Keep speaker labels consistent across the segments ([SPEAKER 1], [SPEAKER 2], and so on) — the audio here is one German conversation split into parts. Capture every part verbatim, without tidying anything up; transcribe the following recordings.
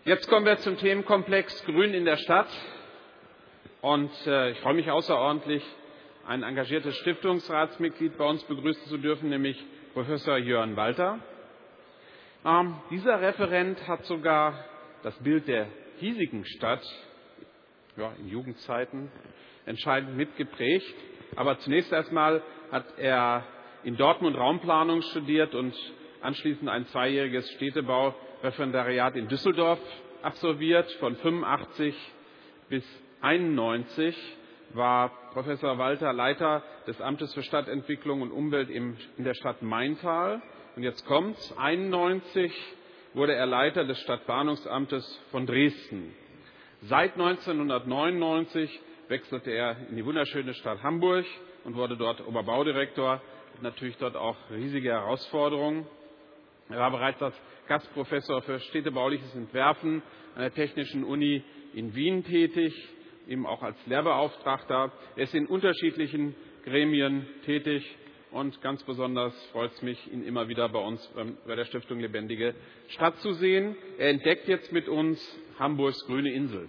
[SPEAKER 1] Jetzt kommen wir zum Themenkomplex Grün in der Stadt. Und äh, ich freue mich außerordentlich, ein engagiertes Stiftungsratsmitglied bei uns begrüßen zu dürfen, nämlich Professor Jörn Walter. Ähm, dieser Referent hat sogar das Bild der hiesigen Stadt ja, in Jugendzeiten entscheidend mitgeprägt. Aber zunächst einmal hat er in Dortmund Raumplanung studiert und anschließend ein zweijähriges Städtebaureferendariat in Düsseldorf absolviert. Von fünfundachtzig bis einundneunzig war Professor Walter Leiter des Amtes für Stadtentwicklung und Umwelt in der Stadt Maintal. Und jetzt kommt's. einundneunzig wurde er Leiter des Stadtplanungsamtes von Dresden. Seit neunzehnhundertneunundneunzig wechselte er in die wunderschöne Stadt Hamburg und wurde dort Oberbaudirektor. Hat natürlich dort auch riesige Herausforderungen. Er war bereits als Gastprofessor für städtebauliches Entwerfen an der Technischen Uni in Wien tätig, eben auch als Lehrbeauftragter. Er ist in unterschiedlichen Gremien tätig und ganz besonders freut es mich, ihn immer wieder bei uns bei der Stiftung Lebendige Stadt zu sehen. Er entdeckt jetzt mit uns Hamburgs grüne Insel.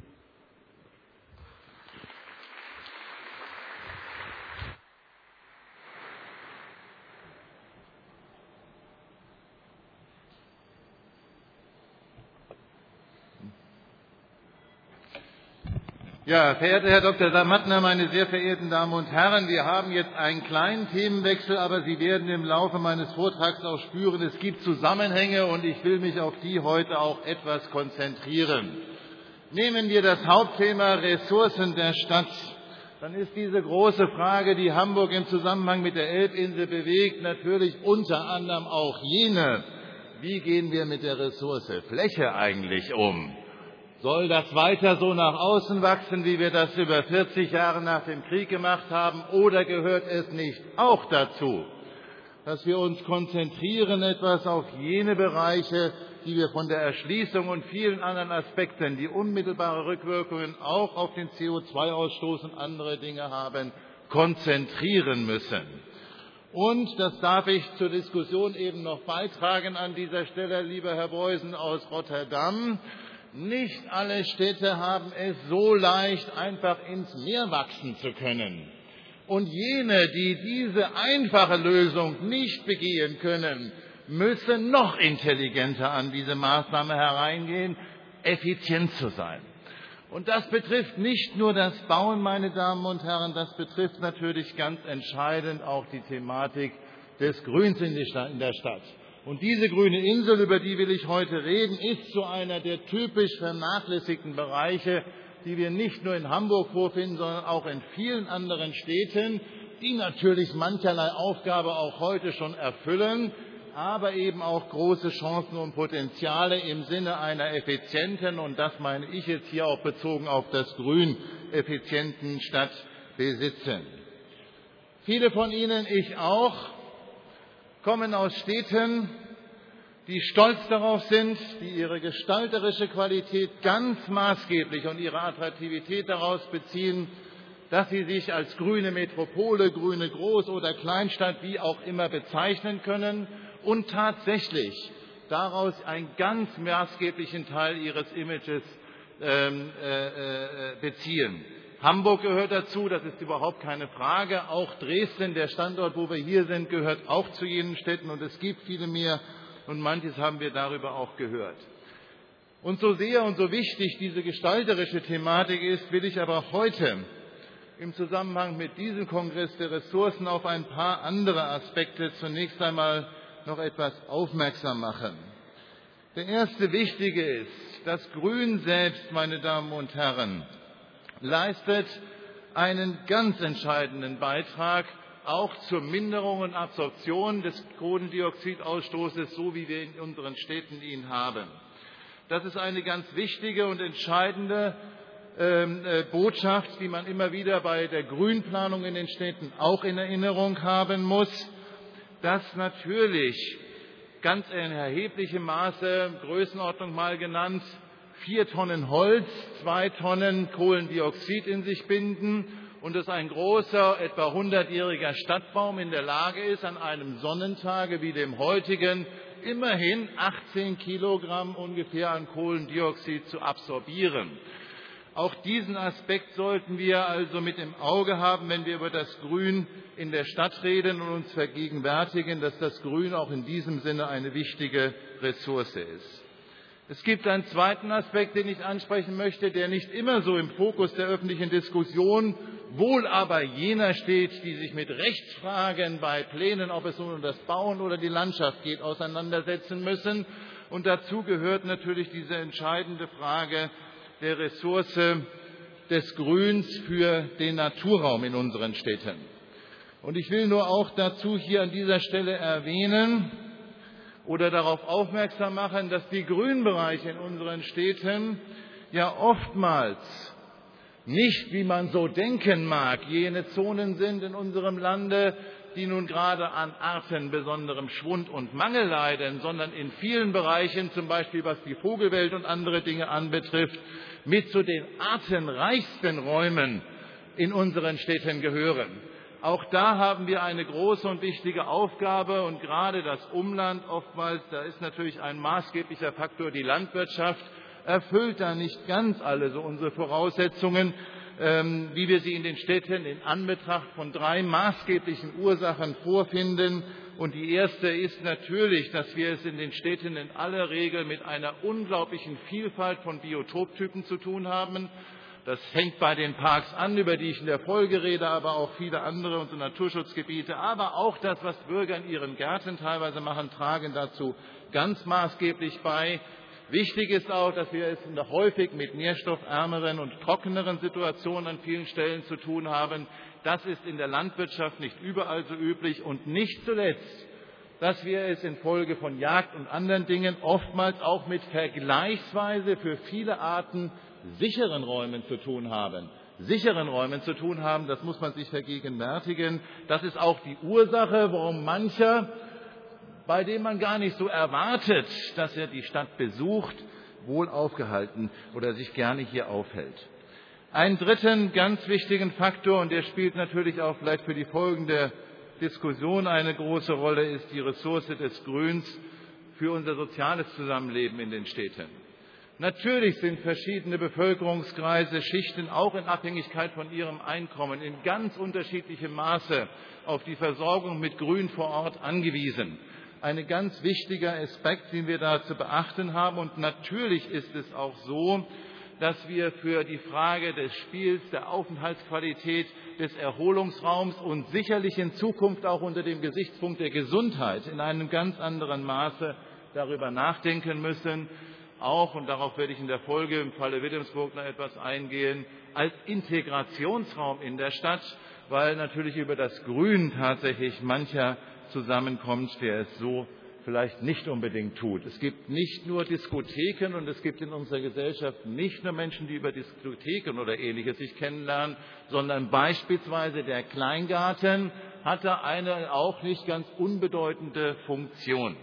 [SPEAKER 2] Ja, verehrter Herr Doktor Samattner, meine sehr verehrten Damen und Herren, wir haben jetzt einen kleinen Themenwechsel, aber Sie werden im Laufe meines Vortrags auch spüren, es gibt Zusammenhänge und ich will mich auf die heute auch etwas konzentrieren. Nehmen wir das Hauptthema Ressourcen der Stadt. Dann ist diese große Frage, die Hamburg im Zusammenhang mit der Elbinsel bewegt, natürlich unter anderem auch jene: Wie gehen wir mit der Ressource Fläche eigentlich um? Soll das weiter so nach außen wachsen, wie wir das über vierzig Jahre nach dem Krieg gemacht haben, oder gehört es nicht auch dazu, dass wir uns konzentrieren etwas auf jene Bereiche, die wir von der Erschließung und vielen anderen Aspekten, die unmittelbare Rückwirkungen auch auf den C O zwei Ausstoß und andere Dinge haben, konzentrieren müssen? Und das darf ich zur Diskussion eben noch beitragen an dieser Stelle, lieber Herr Beusen aus Rotterdam: Nicht alle Städte haben es so leicht, einfach ins Meer wachsen zu können. Und jene, die diese einfache Lösung nicht begehen können, müssen noch intelligenter an diese Maßnahme hereingehen, effizient zu sein. Und das betrifft nicht nur das Bauen, meine Damen und Herren, das betrifft natürlich ganz entscheidend auch die Thematik des Grüns in der Stadt. Und diese grüne Insel, über die will ich heute reden, ist so einer der typisch vernachlässigten Bereiche, die wir nicht nur in Hamburg vorfinden, sondern auch in vielen anderen Städten, die natürlich mancherlei Aufgabe auch heute schon erfüllen, aber eben auch große Chancen und Potenziale im Sinne einer effizienten, und das meine ich jetzt hier auch bezogen auf das Grün, effizienten Stadt besitzen. Viele von Ihnen, ich auch, kommen aus Städten, die stolz darauf sind, die ihre gestalterische Qualität ganz maßgeblich und ihre Attraktivität daraus beziehen, dass sie sich als grüne Metropole, grüne Groß- oder Kleinstadt, wie auch immer, bezeichnen können und tatsächlich daraus einen ganz maßgeblichen Teil ihres Images ähm, äh, beziehen. Hamburg gehört dazu, das ist überhaupt keine Frage. Auch Dresden, der Standort, wo wir hier sind, gehört auch zu jenen Städten, und es gibt viele mehr, und manches haben wir darüber auch gehört. Und so sehr und so wichtig diese gestalterische Thematik ist, will ich aber heute im Zusammenhang mit diesem Kongress der Ressourcen auf ein paar andere Aspekte zunächst einmal noch etwas aufmerksam machen. Der erste wichtige ist, das Grün selbst, meine Damen und Herren, leistet einen ganz entscheidenden Beitrag auch zur Minderung und Absorption des Kohlendioxidausstoßes, so wie wir in unseren Städten ihn haben. Das ist eine ganz wichtige und entscheidende äh, Botschaft, die man immer wieder bei der Grünplanung in den Städten auch in Erinnerung haben muss, dass natürlich ganz in erheblichem Maße, Größenordnung mal genannt, vier Tonnen Holz, zwei Tonnen Kohlendioxid in sich binden und dass ein großer, etwa hundertjähriger Stadtbaum in der Lage ist, an einem Sonnentage wie dem heutigen immerhin achtzehn Kilogramm ungefähr an Kohlendioxid zu absorbieren. Auch diesen Aspekt sollten wir also mit im Auge haben, wenn wir über das Grün in der Stadt reden und uns vergegenwärtigen, dass das Grün auch in diesem Sinne eine wichtige Ressource ist. Es gibt einen zweiten Aspekt, den ich ansprechen möchte, der nicht immer so im Fokus der öffentlichen Diskussion, wohl aber jener steht, die sich mit Rechtsfragen bei Plänen, ob es nun um das Bauen oder die Landschaft geht, auseinandersetzen müssen. Und dazu gehört natürlich diese entscheidende Frage der Ressource des Grüns für den Naturraum in unseren Städten. Und ich will nur auch dazu hier an dieser Stelle erwähnen oder darauf aufmerksam machen, dass die Grünbereiche in unseren Städten ja oftmals nicht, wie man so denken mag, jene Zonen sind in unserem Lande, die nun gerade an artenbesonderem Schwund und Mangel leiden, sondern in vielen Bereichen, zum Beispiel was die Vogelwelt und andere Dinge anbetrifft, mit zu den artenreichsten Räumen in unseren Städten gehören. Auch da haben wir eine große und wichtige Aufgabe, und gerade das Umland oftmals, da ist natürlich ein maßgeblicher Faktor die Landwirtschaft, erfüllt da nicht ganz alle so unsere Voraussetzungen, ähm, wie wir sie in den Städten in Anbetracht von drei maßgeblichen Ursachen vorfinden. Und die erste ist natürlich, dass wir es in den Städten in aller Regel mit einer unglaublichen Vielfalt von Biotoptypen zu tun haben. Das fängt bei den Parks an, über die ich in der Folge rede, aber auch viele andere unsere Naturschutzgebiete, aber auch das, was Bürger in ihren Gärten teilweise machen, tragen dazu ganz maßgeblich bei. Wichtig ist auch, dass wir es noch häufig mit nährstoffärmeren und trockeneren Situationen an vielen Stellen zu tun haben. Das ist in der Landwirtschaft nicht überall so üblich, und nicht zuletzt, dass wir es infolge von Jagd und anderen Dingen oftmals auch mit vergleichsweise für viele Arten sicheren Räumen zu tun haben. Sicheren Räumen zu tun haben, das muss man sich vergegenwärtigen. Das ist auch die Ursache, warum mancher, bei dem man gar nicht so erwartet, dass er die Stadt besucht, wohl aufgehalten oder sich gerne hier aufhält. Einen dritten ganz wichtigen Faktor, und der spielt natürlich auch vielleicht für die folgende Diskussion eine große Rolle, ist die Ressource des Grüns für unser soziales Zusammenleben in den Städten. Natürlich sind verschiedene Bevölkerungskreise, Schichten auch in Abhängigkeit von ihrem Einkommen in ganz unterschiedlichem Maße auf die Versorgung mit Grün vor Ort angewiesen. Ein ganz wichtiger Aspekt, den wir da zu beachten haben. Und natürlich ist es auch so, dass wir für die Frage des Spiels, der Aufenthaltsqualität, des Erholungsraums und sicherlich in Zukunft auch unter dem Gesichtspunkt der Gesundheit in einem ganz anderen Maße darüber nachdenken müssen. Auch, und darauf werde ich in der Folge im Falle Wilhelmsburg noch etwas eingehen, als Integrationsraum in der Stadt, weil natürlich über das Grün tatsächlich mancher zusammenkommt, der es so vielleicht nicht unbedingt tut. Es gibt nicht nur Diskotheken, und es gibt in unserer Gesellschaft nicht nur Menschen, die über Diskotheken oder Ähnliches sich kennenlernen, sondern beispielsweise der Kleingarten hat da eine auch nicht ganz unbedeutende Funktion.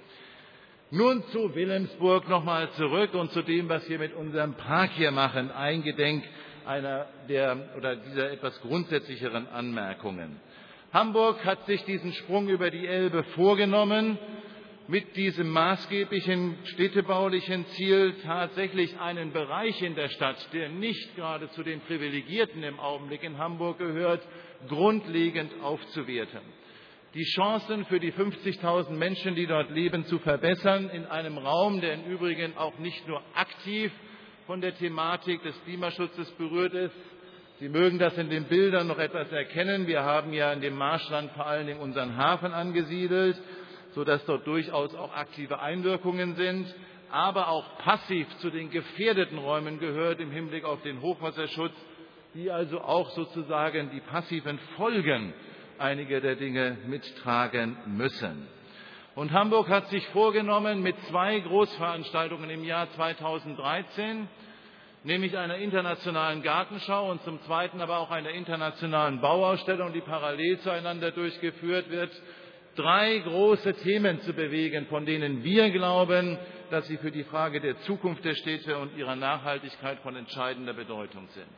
[SPEAKER 2] Nun zu Wilhelmsburg nochmal zurück und zu dem, was wir mit unserem Park hier machen, eingedenk einer der oder dieser etwas grundsätzlicheren Anmerkungen. Hamburg hat sich diesen Sprung über die Elbe vorgenommen, mit diesem maßgeblichen städtebaulichen Ziel tatsächlich einen Bereich in der Stadt, der nicht gerade zu den Privilegierten im Augenblick in Hamburg gehört, grundlegend aufzuwerten. Die Chancen für die fünfzigtausend Menschen, die dort leben, zu verbessern, in einem Raum, der im Übrigen auch nicht nur aktiv von der Thematik des Klimaschutzes berührt ist. Sie mögen das in den Bildern noch etwas erkennen. Wir haben ja in dem Marschland vor allen Dingen unseren Hafen angesiedelt, sodass dort durchaus auch aktive Einwirkungen sind, aber auch passiv zu den gefährdeten Räumen gehört im Hinblick auf den Hochwasserschutz, die also auch sozusagen die passiven Folgen einige der Dinge mittragen müssen. Und Hamburg hat sich vorgenommen, mit zwei Großveranstaltungen im Jahr zweitausenddreizehn, nämlich einer internationalen Gartenschau und zum Zweiten aber auch einer internationalen Bauausstellung, die parallel zueinander durchgeführt wird, drei große Themen zu bewegen, von denen wir glauben, dass sie für die Frage der Zukunft der Städte und ihrer Nachhaltigkeit von entscheidender Bedeutung sind.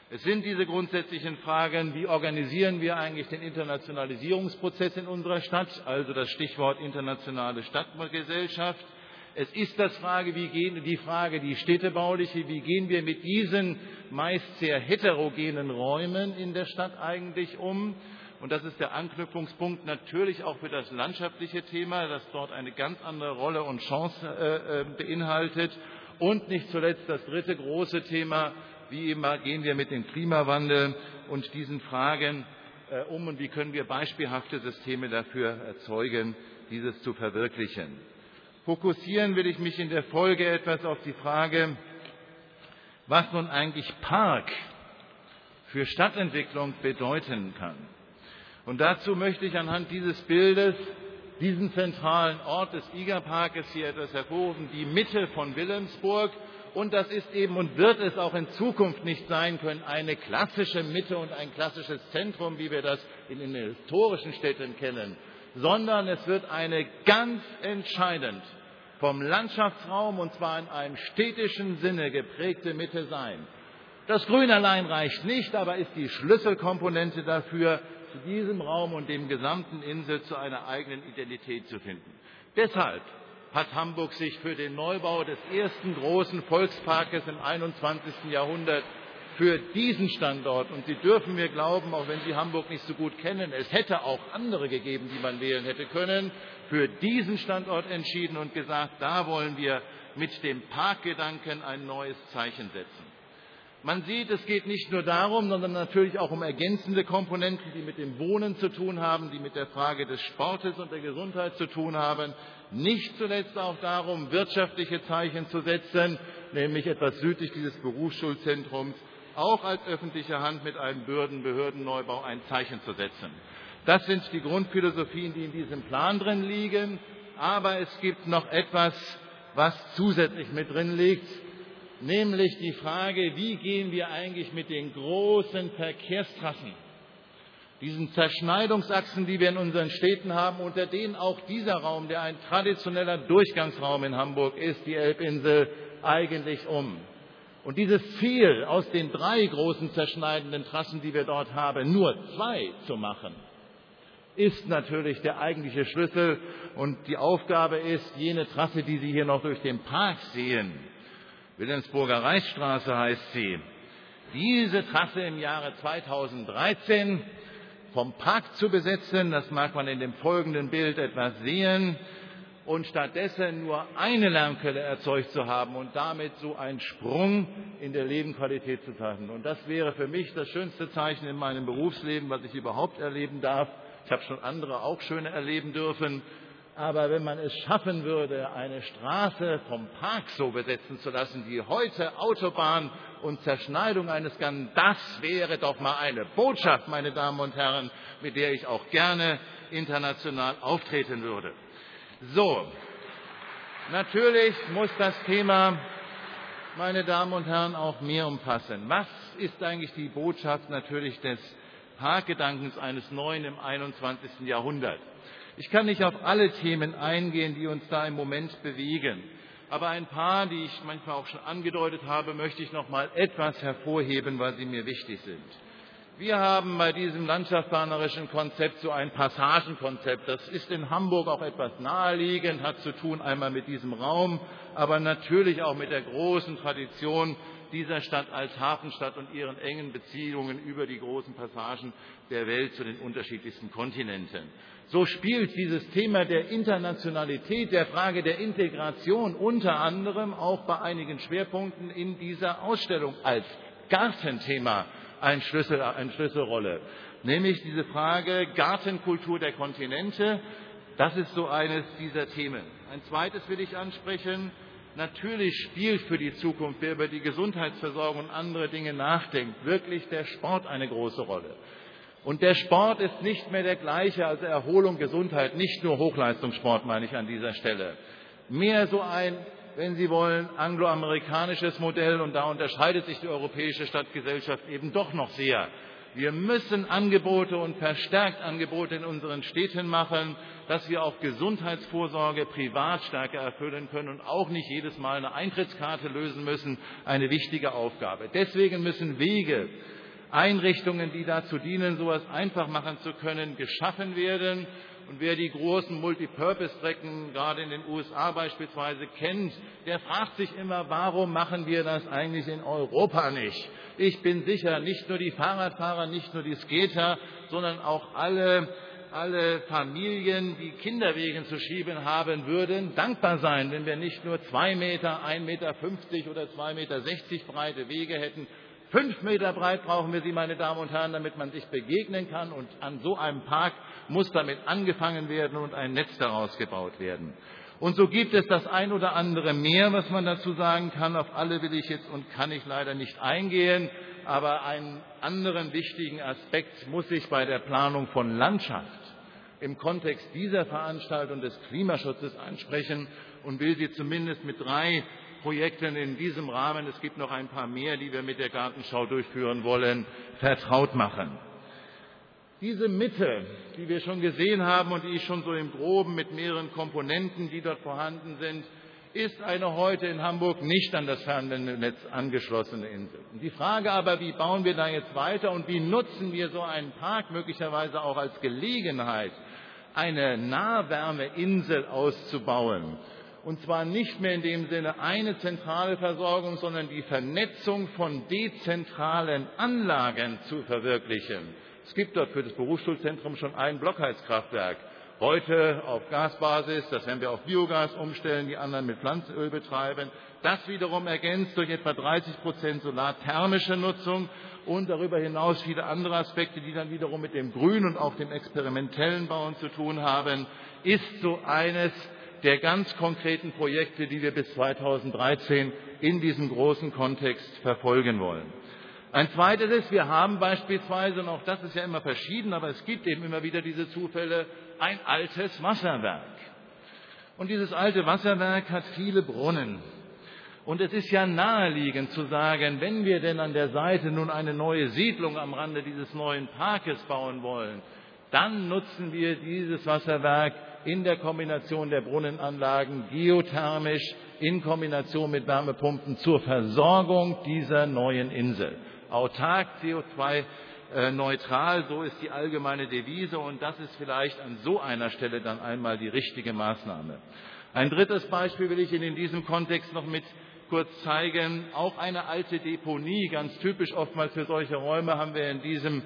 [SPEAKER 2] Es sind diese grundsätzlichen Fragen, wie organisieren wir eigentlich den Internationalisierungsprozess in unserer Stadt, also das Stichwort internationale Stadtgesellschaft. Es ist das Frage, wie gehen, die Frage, die städtebauliche, wie gehen wir mit diesen meist sehr heterogenen Räumen in der Stadt eigentlich um? Und das ist der Anknüpfungspunkt natürlich auch für das landschaftliche Thema, das dort eine ganz andere Rolle und Chance äh, beinhaltet. Und nicht zuletzt das dritte große Thema, wie immer gehen wir mit dem Klimawandel und diesen Fragen äh, um und wie können wir beispielhafte Systeme dafür erzeugen, dieses zu verwirklichen. Fokussieren will ich mich in der Folge etwas auf die Frage, was nun eigentlich Park für Stadtentwicklung bedeuten kann. Und dazu möchte ich anhand dieses Bildes diesen zentralen Ort des Igerparkes hier etwas hervorrufen, die Mitte von Wilhelmsburg. Und das ist eben und wird es auch in Zukunft nicht sein können, eine klassische Mitte und ein klassisches Zentrum, wie wir das in den historischen Städten kennen, sondern es wird eine ganz entscheidend vom Landschaftsraum, und zwar in einem städtischen Sinne geprägte Mitte sein. Das Grün allein reicht nicht, aber ist die Schlüsselkomponente dafür, zu diesem Raum und dem gesamten Insel zu einer eigenen Identität zu finden. Deshalb hat Hamburg sich für den Neubau des ersten großen Volksparkes im einundzwanzigsten Jahrhundert für diesen Standort, und Sie dürfen mir glauben, auch wenn Sie Hamburg nicht so gut kennen, es hätte auch andere gegeben, die man wählen hätte können, für diesen Standort entschieden und gesagt, da wollen wir mit dem Parkgedanken ein neues Zeichen setzen. Man sieht, es geht nicht nur darum, sondern natürlich auch um ergänzende Komponenten, die mit dem Wohnen zu tun haben, die mit der Frage des Sportes und der Gesundheit zu tun haben. Nicht zuletzt auch darum, wirtschaftliche Zeichen zu setzen, nämlich etwas südlich dieses Berufsschulzentrums, auch als öffentliche Hand mit einem Behördenneubau ein Zeichen zu setzen. Das sind die Grundphilosophien, die in diesem Plan drin liegen. Aber es gibt noch etwas, was zusätzlich mit drin liegt, nämlich die Frage, wie gehen wir eigentlich mit den großen Verkehrstrassen, diesen Zerschneidungsachsen, die wir in unseren Städten haben, unter denen auch dieser Raum, der ein traditioneller Durchgangsraum in Hamburg ist, die Elbinsel, eigentlich um. Und dieses Ziel, aus den drei großen zerschneidenden Trassen, die wir dort haben, nur zwei zu machen, ist natürlich der eigentliche Schlüssel. Und die Aufgabe ist, jene Trasse, die Sie hier noch durch den Park sehen, Wilhelmsburger Reichsstraße heißt sie, diese Trasse im Jahre zweitausenddreizehn vom Park zu besetzen, das mag man in dem folgenden Bild etwas sehen, und stattdessen nur eine Lärmquelle erzeugt zu haben und damit so einen Sprung in der Lebensqualität zu zeichnen. Und das wäre für mich das schönste Zeichen in meinem Berufsleben, was ich überhaupt erleben darf. Ich habe schon andere auch schöne erleben dürfen. Aber wenn man es schaffen würde, eine Straße vom Park so besetzen zu lassen, wie heute Autobahn und Zerschneidung eines Ganzen, das wäre doch mal eine Botschaft, meine Damen und Herren, mit der ich auch gerne international auftreten würde. So, natürlich muss das Thema, meine Damen und Herren, auch mehr umfassen. Was ist eigentlich die Botschaft natürlich des Parkgedankens eines Neuen im einundzwanzigsten Jahrhundert? Ich kann nicht auf alle Themen eingehen, die uns da im Moment bewegen. Aber ein paar, die ich manchmal auch schon angedeutet habe, möchte ich noch mal etwas hervorheben, weil sie mir wichtig sind. Wir haben bei diesem landschaftsplanerischen Konzept so ein Passagenkonzept. Das ist in Hamburg auch etwas naheliegend, hat zu tun einmal mit diesem Raum, aber natürlich auch mit der großen Tradition dieser Stadt als Hafenstadt und ihren engen Beziehungen über die großen Passagen der Welt zu den unterschiedlichsten Kontinenten. So spielt dieses Thema der Internationalität, der Frage der Integration unter anderem auch bei einigen Schwerpunkten in dieser Ausstellung als Gartenthema eine Schlüssel, eine Schlüsselrolle. Nämlich diese Frage Gartenkultur der Kontinente, das ist so eines dieser Themen. Ein zweites will ich ansprechen. Natürlich spielt für die Zukunft, wer über die Gesundheitsversorgung und andere Dinge nachdenkt, wirklich der Sport eine große Rolle. Und der Sport ist nicht mehr der gleiche als Erholung, Gesundheit, nicht nur Hochleistungssport, meine ich an dieser Stelle. Mehr so ein, wenn Sie wollen, angloamerikanisches Modell, und da unterscheidet sich die europäische Stadtgesellschaft eben doch noch sehr. Wir müssen Angebote und verstärkt Angebote in unseren Städten machen, dass wir auch Gesundheitsvorsorge privat stärker erfüllen können und auch nicht jedes Mal eine Eintrittskarte lösen müssen. Eine wichtige Aufgabe. Deswegen müssen Wege, Einrichtungen, die dazu dienen, so etwas einfach machen zu können, geschaffen werden. Und wer die großen Multipurpose-Strecken, gerade in den U S A beispielsweise, kennt, der fragt sich immer, warum machen wir das eigentlich in Europa nicht? Ich bin sicher, nicht nur die Fahrradfahrer, nicht nur die Skater, sondern auch alle, alle Familien, die Kinderwegen zu schieben haben, würden dankbar sein, wenn wir nicht nur zwei Meter, ein Meter fünfzig oder zwei Meter sechzig breite Wege hätten. Fünf Meter breit brauchen wir sie, meine Damen und Herren, damit man sich begegnen kann. Und an so einem Park muss damit angefangen werden und ein Netz daraus gebaut werden. Und so gibt es das ein oder andere mehr, was man dazu sagen kann. Auf alle will ich jetzt und kann ich leider nicht eingehen. Aber einen anderen wichtigen Aspekt muss ich bei der Planung von Landschaft im Kontext dieser Veranstaltung des Klimaschutzes ansprechen und will sie zumindest mit drei Projekten in diesem Rahmen, es gibt noch ein paar mehr, die wir mit der Gartenschau durchführen wollen, vertraut machen. Diese Mitte, die wir schon gesehen haben und die ich schon so im Groben mit mehreren Komponenten, die dort vorhanden sind, ist eine heute in Hamburg nicht an das Fernwärmenetz angeschlossene Insel. Die Frage aber, wie bauen wir da jetzt weiter und wie nutzen wir so einen Park möglicherweise auch als Gelegenheit, eine Nahwärmeinsel auszubauen? Und zwar nicht mehr in dem Sinne eine zentrale Versorgung, sondern die Vernetzung von dezentralen Anlagen zu verwirklichen. Es gibt dort für das Berufsschulzentrum schon ein Blockheizkraftwerk. Heute auf Gasbasis, das werden wir auf Biogas umstellen, die anderen mit Pflanzenöl betreiben. Das wiederum ergänzt durch etwa dreißig Prozent solarthermische Nutzung und darüber hinaus viele andere Aspekte, die dann wiederum mit dem Grün und auch dem experimentellen Bauen zu tun haben, ist so eines der ganz konkreten Projekte, die wir bis zweitausenddreizehn in diesem großen Kontext verfolgen wollen. Ein zweites ist, wir haben beispielsweise, und auch das ist ja immer verschieden, aber es gibt eben immer wieder diese Zufälle, ein altes Wasserwerk. Und dieses alte Wasserwerk hat viele Brunnen. Und es ist ja naheliegend zu sagen, wenn wir denn an der Seite nun eine neue Siedlung am Rande dieses neuen Parkes bauen wollen, dann nutzen wir dieses Wasserwerk in der Kombination der Brunnenanlagen geothermisch in Kombination mit Wärmepumpen zur Versorgung dieser neuen Insel. Autark, C O zwei neutral, so ist die allgemeine Devise und das ist vielleicht an so einer Stelle dann einmal die richtige Maßnahme. Ein drittes Beispiel will ich Ihnen in diesem Kontext noch mit kurz zeigen. Auch eine alte Deponie, ganz typisch oftmals für solche Räume, haben wir in diesem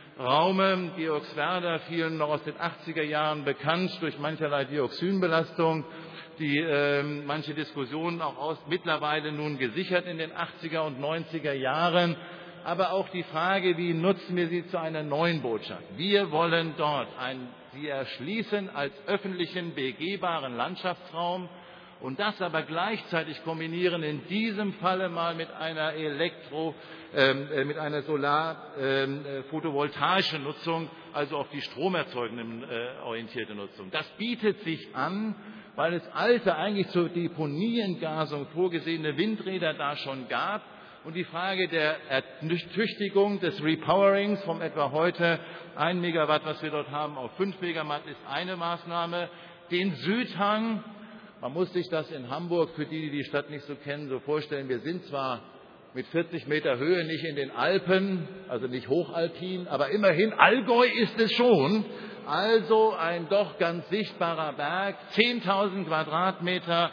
[SPEAKER 2] Raume. Georgswerda, vielen noch aus den achtziger Jahren bekannt durch mancherlei Dioxinbelastung, die äh, manche Diskussionen auch aus, mittlerweile nun gesichert in den achtziger und neunziger Jahren. Aber auch die Frage, wie nutzen wir sie zu einer neuen Botschaft? Wir wollen dort ein, sie erschließen als öffentlichen, begehbaren Landschaftsraum und das aber gleichzeitig kombinieren, in diesem Falle mal mit einer Elektro, äh, mit einer Solar-photovoltaischen äh, Nutzung, also auf die stromerzeugenden äh, orientierte Nutzung. Das bietet sich an, weil es alte, eigentlich zur Deponieengasung vorgesehene Windräder da schon gab. Und die Frage der Ertüchtigung des Repowerings vom etwa heute ein Megawatt, was wir dort haben, auf fünf Megawatt ist eine Maßnahme. Den Südhang, man muss sich das in Hamburg, für die, die die Stadt nicht so kennen, so vorstellen, wir sind zwar mit vierzig Meter Höhe nicht in den Alpen, also nicht hochalpin, aber immerhin Allgäu ist es schon. Also ein doch ganz sichtbarer Berg, zehntausend Quadratmeter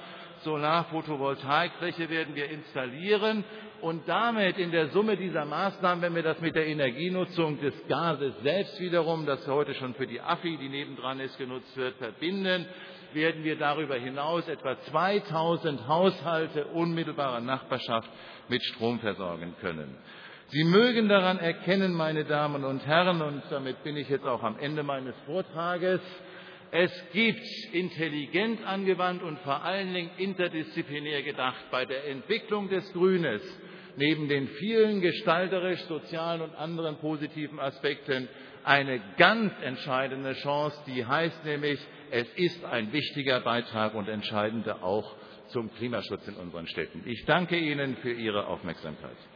[SPEAKER 2] Solarphotovoltaikfläche werden wir installieren. Und damit in der Summe dieser Maßnahmen, wenn wir das mit der Energienutzung des Gases selbst wiederum, das heute schon für die A F I, die nebendran ist, genutzt wird, verbinden, werden wir darüber hinaus etwa zweitausend Haushalte unmittelbarer Nachbarschaft mit Strom versorgen können. Sie mögen daran erkennen, meine Damen und Herren, und damit bin ich jetzt auch am Ende meines Vortrages, es gibt intelligent angewandt und vor allen Dingen interdisziplinär gedacht bei der Entwicklung des Grünes neben den vielen gestalterisch, sozialen und anderen positiven Aspekten eine ganz entscheidende Chance, die heißt nämlich, es ist ein wichtiger Beitrag und entscheidender auch zum Klimaschutz in unseren Städten. Ich danke Ihnen für Ihre Aufmerksamkeit.